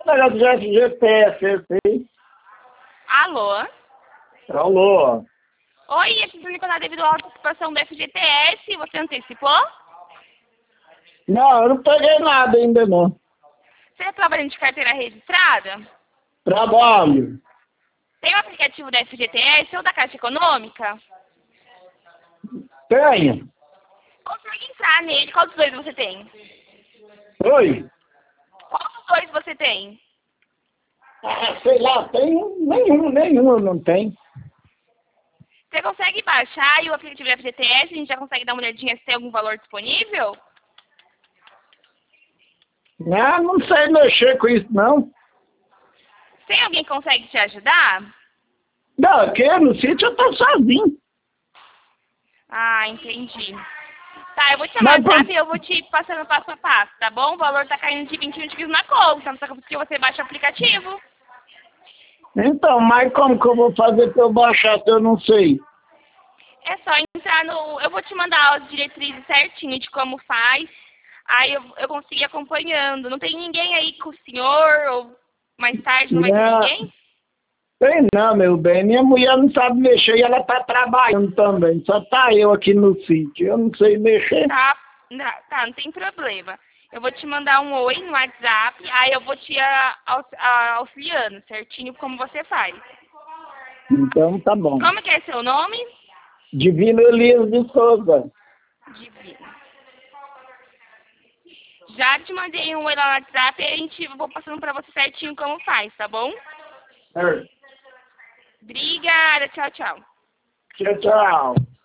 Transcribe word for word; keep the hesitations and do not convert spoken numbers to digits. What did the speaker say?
Negócio de G P S aí. Alô? Alô? Oi, esse telefonado devido à antecipação do F G T S, você antecipou? Não, eu não peguei nada ainda não. Você é trabalhando de carteira registrada? Trabalho. Tem o aplicativo da F G T S ou da Caixa Econômica? Tenho. Consegue entrar nele. Qual dos dois você tem? Oi? Qual dos dois você tem? Ah, sei lá, tem nenhum, nenhum eu não tenho. Você consegue baixar e o aplicativo da F G T S, a gente já consegue dar uma olhadinha se tem algum valor disponível? Ah, não sei mexer com isso não. Tem alguém que consegue te ajudar? Não, aqui no sítio eu tô sozinho. Ah, entendi. Tá, eu vou te chamar Mas, no WhatsApp e eu vou te passando passo a passo, tá bom? O valor tá caindo de vinte e um dias na conta, não sabe porque você baixa o aplicativo. então, mas como que eu vou fazer pra eu baixar se eu não sei? É só entrar no... Eu vou te mandar as diretrizes certinho de como faz. Aí eu, eu consigo ir acompanhando. Não tem ninguém aí com o senhor ou mais tarde não vai ter Não, ninguém? tem não, meu bem. Minha mulher não sabe mexer e ela tá trabalhando também. Só tá eu aqui no sítio. Eu não sei mexer. Tá, não, tá, não tem problema. Eu vou te mandar um oi no WhatsApp, aí eu vou te a- aux- a- auxiliando certinho como você faz. Então tá bom. Como que é seu nome? Divino Elias de Souza. Divino. Já te mandei um oi lá no WhatsApp e a gente eu vou passando pra você certinho como faz, tá bom? É. Obrigada, tchau, tchau. Tchau, tchau.